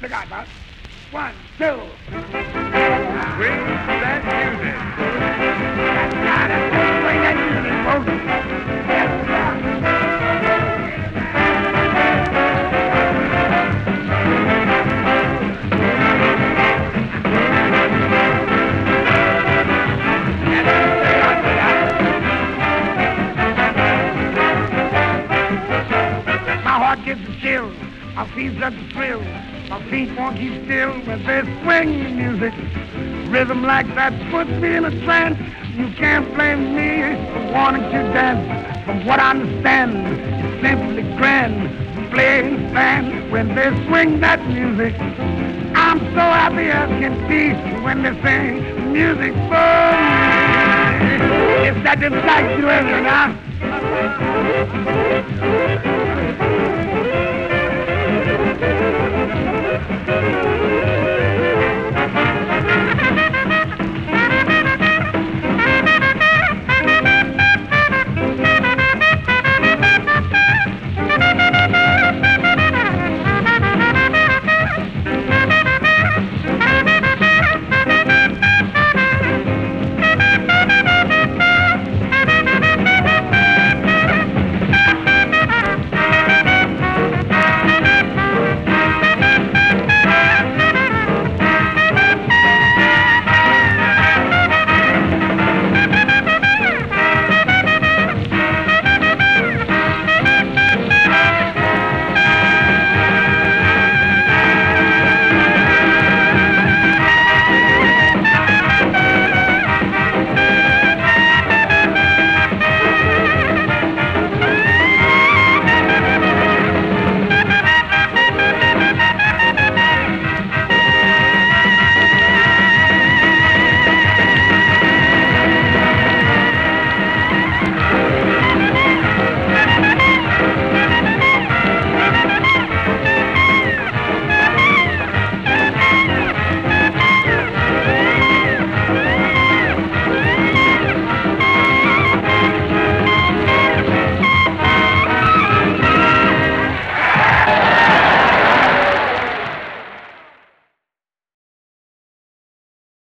Look out, Bob. 1, 2. Swing that music. Swing that music, folks. Yes, sir. Gets a chill, my feet got the thrill, my feet won't keep still when they swing the music. Rhythm like that puts me in a trance. You can't blame me for wanting to dance. From what I understand, it's simply grand to play and stand when they swing that music. I'm so happy as can be when they sing music for me. It's that excites you, now.